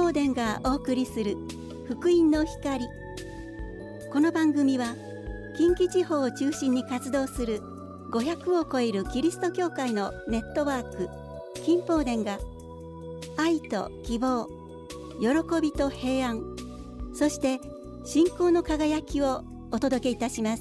宝殿がお送りする福音の光。この番組は近畿地方を中心に活動する500を超えるキリスト教会のネットワーク金宝殿が愛と希望、喜びと平安、そして信仰の輝きをお届けいたします。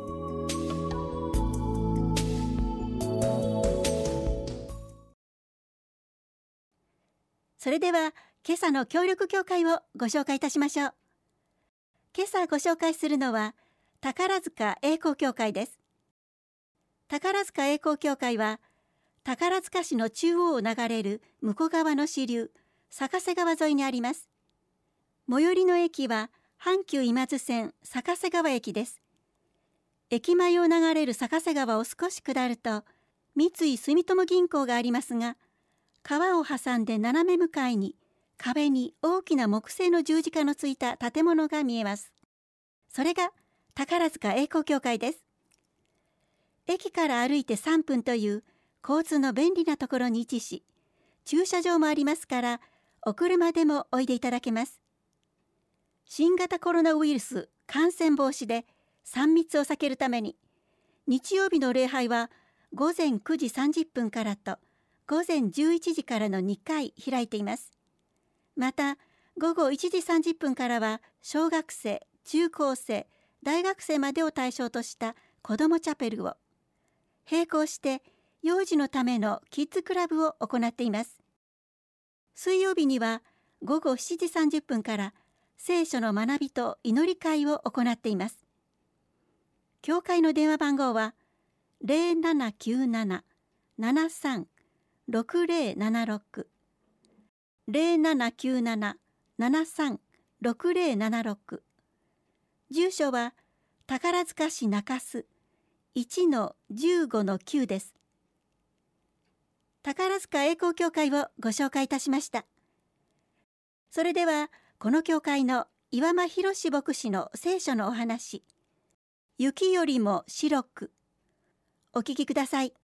それでは今朝の協力教会をご紹介いたしましょう。今朝ご紹介するのは宝塚栄光教会です。宝塚栄光教会は宝塚市の中央を流れる向こう側の支流坂瀬川沿いにあります。最寄りの駅は阪急今津線坂瀬川駅です。駅前を流れる坂瀬川を少し下ると三井住友銀行がありますが、川を挟んで斜め向かいに壁に大きな木製の十字架のついた建物が見えます。それが宝塚栄光教会です。駅から歩いて3分という交通の便利なところに位置し、駐車場もありますからお車でもおいでいただけます。新型コロナウイルス感染防止で3密を避けるために、日曜日の礼拝は午前9時30分からと午前11時からの2回開いています。また午後1時30分からは小学生、中高生、大学生までを対象とした子どもチャペルを、並行して幼児のためのキッズクラブを行っています。水曜日には午後7時30分から聖書の学びと祈り会を行っています。教会の電話番号は 0797-736076 0797-736076。住所は宝塚市中洲 1-15-9 です。宝塚栄光教会をご紹介いたしました。それではこの教会の岩間博牧師の聖書のお話、雪よりも白く、お聞きください。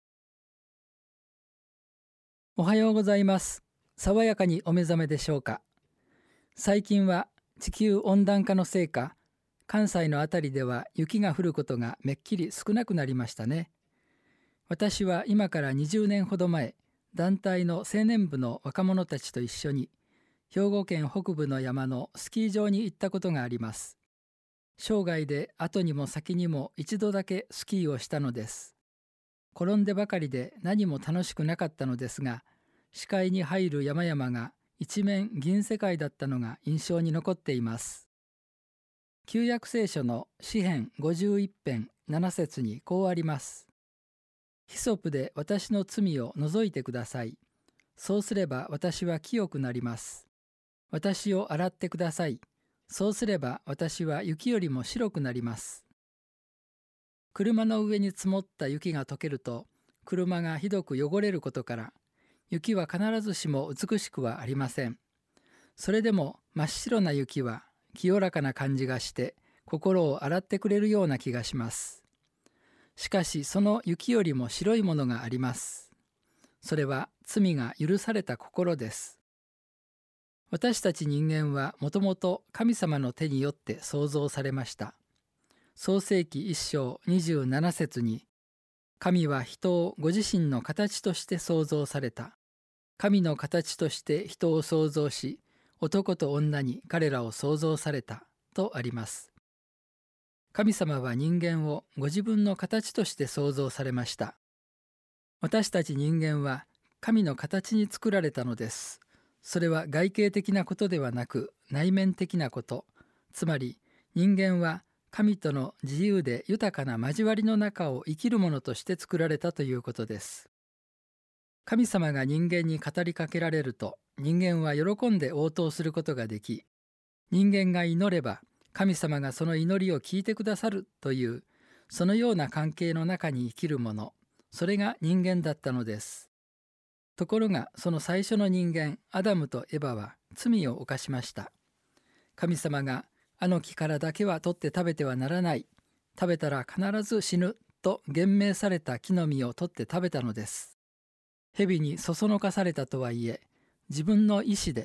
おはようございます。爽やかにお目覚めでしょうか。最近は地球温暖化のせいか、関西のあたりでは雪が降ることがめっきり少なくなりましたね。私は今から20年ほど前、団体の青年部の若者たちと一緒に兵庫県北部の山のスキー場に行ったことがあります。生涯で後にも先にも一度だけスキーをしたのです。転んでばかりで何も楽しくなかったのですが、視界に入る山々が一面銀世界だったのが印象に残っています。旧約聖書の詩編51編7節にこうあります。ヒソプで私の罪を除いてください。そうすれば私は清くなります。私を洗ってください。そうすれば私は雪よりも白くなります。車の上に積もった雪が溶けると、車がひどく汚れることから、雪は必ずしも美しくはありません。それでも真っ白な雪は清らかな感じがして、心を洗ってくれるような気がします。しかしその雪よりも白いものがあります。それは罪が許された心です。私たち人間はもともと神様の手によって創造されました。創世記1章27節に、神は人をご自身の形として創造された。神の形として人を創造し、男と女に彼らを創造されたとあります。神様は人間をご自分の形として創造されました。私たち人間は神の形に作られたのです。それは外形的なことではなく内面的なこと、つまり人間は神との自由で豊かな交わりの中を生きるものとして作られたということです。神様が人間に語りかけられると、人間は喜んで応答することができ、人間が祈れば神様がその祈りを聞いてくださるという、そのような関係の中に生きるもの、それが人間だったのです。ところがその最初の人間アダムとエバは罪を犯しました。神様があの木からだけは取って食べてはならない、食べたら必ず死ぬと厳命された木の実を取って食べたのです。蛇にそそのかされたとはいえ、自分の意志で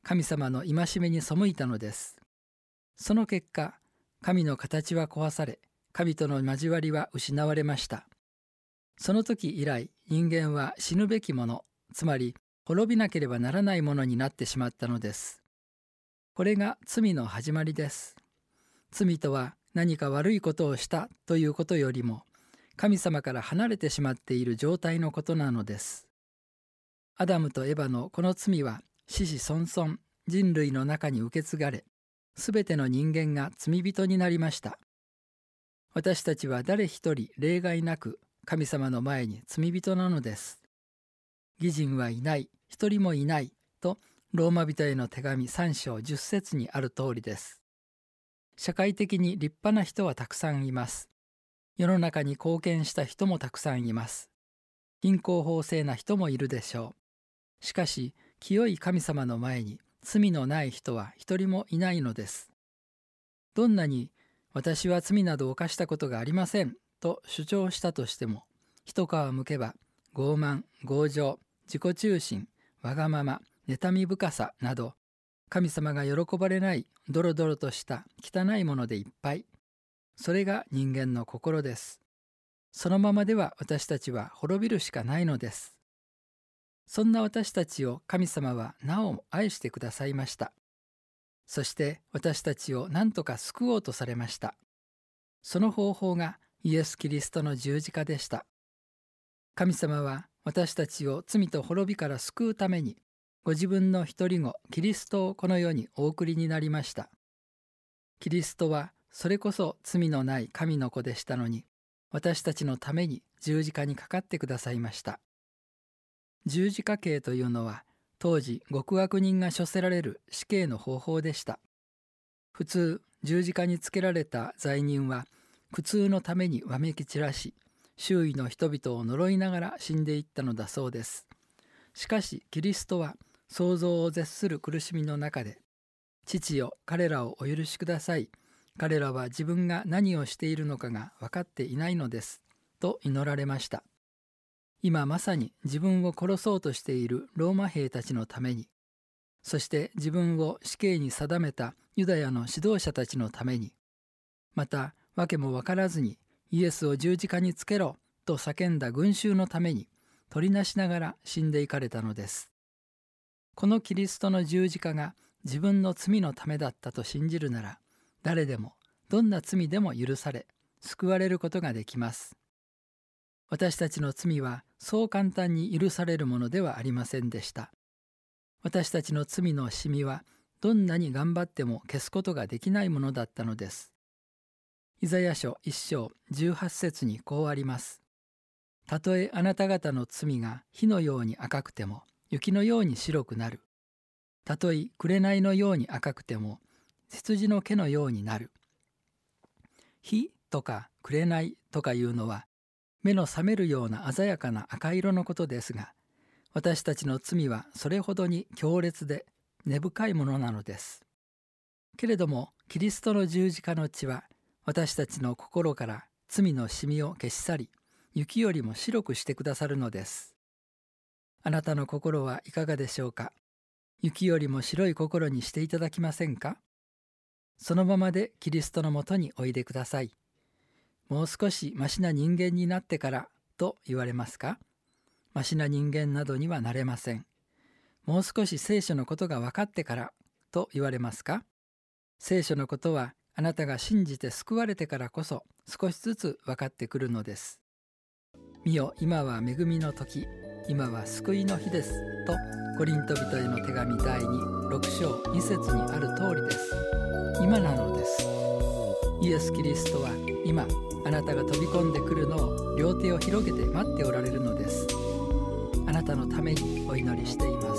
神様の戒めに背いたのです。その結果、神の形は壊され、神との交わりは失われました。その時以来、人間は死ぬべきもの、つまり滅びなければならないものになってしまったのです。これが罪の始まりです。罪とは何か悪いことをしたということよりも、神様から離れてしまっている状態のことなのです。アダムとエバのこの罪は子々孫々、人類の中に受け継がれ、すべての人間が罪人になりました。私たちは誰一人例外なく神様の前に罪人なのです。義人はいない、一人もいないとローマ人への手紙3章10節にある通りです。社会的に立派な人はたくさんいます。世の中に貢献した人もたくさんいます。貧困法制な人もいるでしょう。しかし、清い神様の前に罪のない人は一人もいないのです。どんなに私は罪など犯したことがありませんと主張したとしても、一皮むけば傲慢、強情、自己中心、わがまま、妬み深さなど、神様が喜ばれないドロドロとした汚いものでいっぱい。それが人間の心です。そのままでは私たちは滅びるしかないのです。そんな私たちを神様はなお愛してくださいました。そして私たちを何とか救おうとされました。その方法がイエス・キリストの十字架でした。神様は私たちを罪と滅びから救うために、ご自分の一人子キリストをこの世にお送りになりました。キリストはそれこそ罪のない神の子でしたのに、私たちのために十字架にかかってくださいました。十字架刑というのは、当時極悪人が処せられる死刑の方法でした。普通、十字架につけられた罪人は、苦痛のためにわめき散らし、周囲の人々を呪いながら死んでいったのだそうです。しかし、キリストは想像を絶する苦しみの中で、父よ、彼らをお許しください。彼らは自分が何をしているのかが分かっていないのです。と祈られました。今まさに自分を殺そうとしているローマ兵たちのために、そして自分を死刑に定めたユダヤの指導者たちのために、また訳も分からずにイエスを十字架につけろと叫んだ群衆のために取りなしながら死んでいかれたのです。このキリストの十字架が自分の罪のためだったと信じるなら、誰でもどんな罪でも許され、救われることができます。私たちの罪はそう簡単に許されるものではありませんでした。私たちの罪のシミはどんなに頑張っても消すことができないものだったのです。イザヤ書1章18節にこうあります。たとえあなた方の罪が火のように赤くても雪のように白くなる。たとえ紅のように赤くても羊の毛のようになる。火とか紅とかいうのは目の覚めるような鮮やかな赤色のことですが、私たちの罪はそれほどに強烈で根深いものなのです。けれどもキリストの十字架の血は私たちの心から罪のシミを消し去り、雪よりも白くしてくださるのです。あなたの心はいかがでしょうか。雪よりも白い心にしていただきませんか。そのままでキリストのもとにおいでください。もう少しましな人間になってからと言われますか。ましな人間などにはなれません。もう少し聖書のことが分かってからと言われますか。聖書のことはあなたが信じて救われてからこそ少しずつ分かってくるのです。見よ、今は恵みの時、今は救いの日ですとコリント人への手紙第6章2節にある通りです。今なのです。イエス・キリストは今あなたが飛び込んでくるのを両手を広げて待っておられるのです。あなたのためにお祈りしています。